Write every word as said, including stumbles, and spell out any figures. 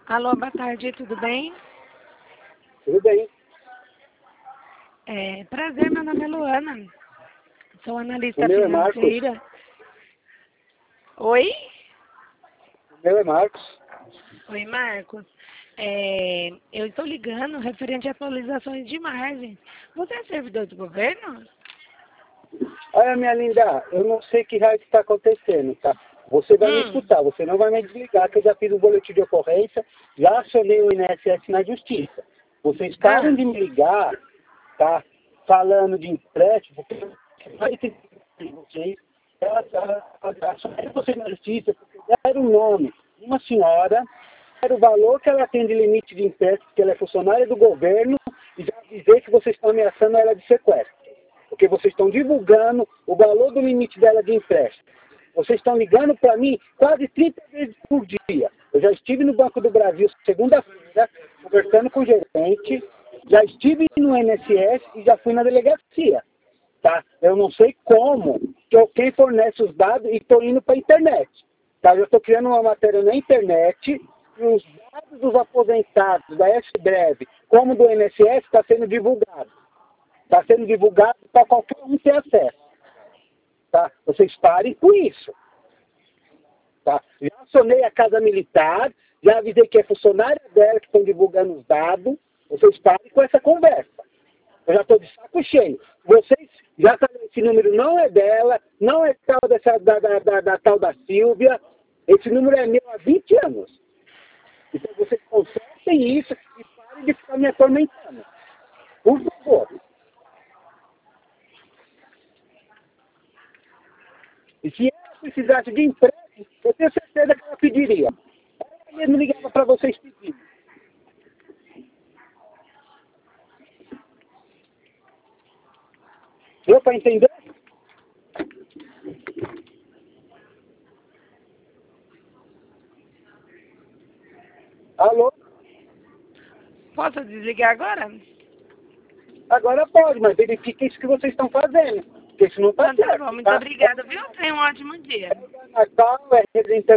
Alô, boa tarde, tudo bem? Tudo bem. É, prazer, meu nome é Luana. Sou analista O meu é Marcos. financeira. Oi? O meu é Marcos. Oi, Marcos. É, eu estou ligando referente a atualizações de margem. Você é servidor do governo? Olha, minha linda, eu não sei que raio que está acontecendo, tá? Você vai me Hum. escutar, você não vai me desligar, que eu já fiz o boletim de ocorrência, já acionei o I N S S na justiça. Vocês param Ah, de me ligar, tá? Falando de empréstimo, porque vai ter que vocês, ela acionei vocês na justiça, porque deram o nome de uma senhora, era o valor que ela tem de limite de empréstimo, que ela é funcionária do governo, e já avisei que vocês estão ameaçando ela de sequestro. Porque vocês estão divulgando o valor do limite dela de empréstimo. Vocês estão ligando para mim quase trinta vezes por dia. Eu já estive no Banco do Brasil segunda-feira, conversando com o gerente, já estive no I N S S e já fui na delegacia. Tá? Eu não sei como, que eu, quem fornece os dados e estou indo para a internet. Tá? Eu estou criando uma matéria na internet e os dados dos aposentados da S-Breve, como do I N S S, está sendo divulgado. Está sendo divulgado para qualquer um ter acesso. Tá? Vocês parem com isso. Tá? Já acionei a Casa Militar, já avisei que é funcionária dela que estão divulgando os dados. Vocês parem com essa conversa. Eu já estou de saco cheio. Vocês já sabem que esse número não é dela, não é tal dessa, da, da, da, da tal da Silvia. Esse número é meu há vinte anos. Então vocês consertem isso e parem de ficar me atormentando. Por favor. E se ela precisasse de empréstimo, eu tenho certeza que ela pediria. Ela mesmo ligava para vocês pedirem. Deu para entender? Alô? posso desligar agora? Agora pode, mas verifique isso que vocês estão fazendo. Porque isso não está Então tá certo. bom, muito Tá? obrigada, viu? Tenha um ótimo dia. É Natal, é representante